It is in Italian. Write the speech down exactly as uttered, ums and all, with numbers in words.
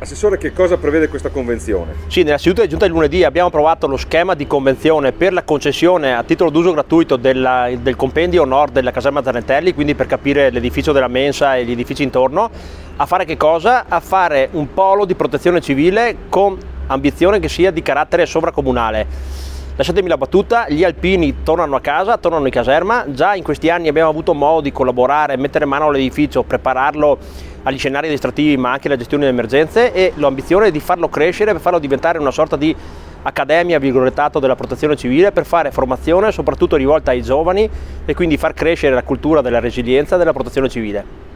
Assessore, che cosa prevede questa convenzione? Sì, nella seduta di giunta di lunedì abbiamo approvato lo schema di convenzione per la concessione a titolo d'uso gratuito della, del compendio nord della caserma Zanetelli, quindi per capire l'edificio della mensa e gli edifici intorno. A fare che cosa? A fare un polo di protezione civile con ambizione che sia di carattere sovracomunale. Lasciatemi la battuta, gli alpini tornano a casa, tornano in caserma. Già in questi anni abbiamo avuto modo di collaborare, mettere mano all'edificio, prepararlo agli scenari amministrativi ma anche alla gestione delle emergenze, e l'ambizione è di farlo crescere, per farlo diventare una sorta di accademia virgolettato della protezione civile, per fare formazione soprattutto rivolta ai giovani e quindi far crescere la cultura della resilienza e della protezione civile.